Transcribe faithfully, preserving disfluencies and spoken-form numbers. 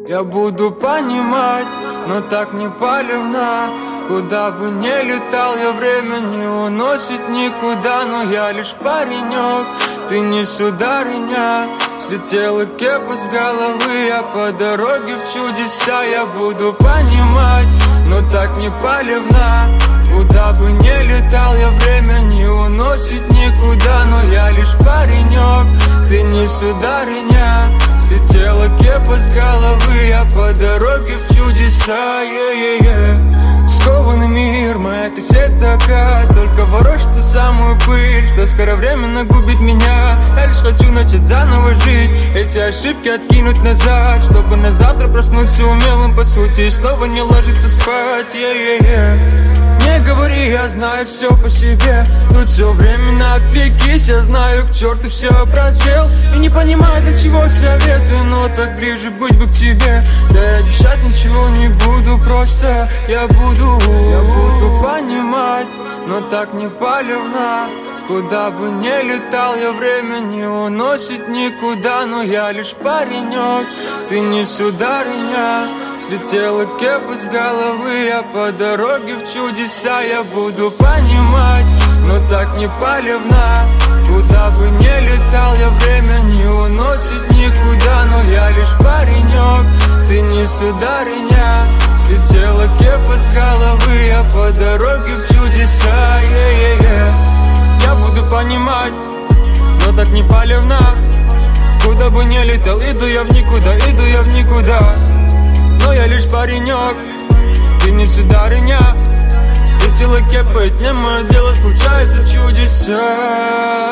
Я буду понимать, но так не палевно. Куда бы ни летал я, время не уносит никуда. Но я лишь паренек, ты не сударыня. Слетела кепа с головы, я по дороге в чудеса. Я буду понимать, но так не палевно. Куда бы ни летал я, время не уносит никуда. Но я лишь паренек, ты не сударыня. Слетела кепа с головы, я по дороге в чудеса. Yeah-yeah-yeah. Скованный мир, моя кассета опять только ворошит ту самую пыль, что скоро временно губит меня. Я лишь хочу начать заново жить, эти ошибки откинуть назад, чтобы на завтра проснуться умелым по сути и снова не ложиться спать. Yeah-yeah-yeah. Не говори, я знаю все по себе. Тут все временно отвлекись, я знаю, к черту все прозрел. И не понимаю, для чего советую, но так ближе быть бы к тебе. Да и обещать ничего не буду, просто я буду Я буду понимать, но так не палевно. Куда бы ни летал я, время не уносит никуда. Но я лишь паренек, ты не сударыня. Слетела кепа с головы, я по дороге в чудеса. Я буду понимать, но так не палевно. Куда бы ни летал я, время не уносит никуда. Но я лишь паренек, ты не сударыня. Слетела кепа с головы, я по дороге в чудеса. Yeah-yeah-yeah. Я буду понимать, но так не палевно. Куда бы ни летал, иду я в никуда, иду я в никуда. Но я лишь паренек, ты не сударыня. Слетела кепа, это не мое дело, случаются чудеса.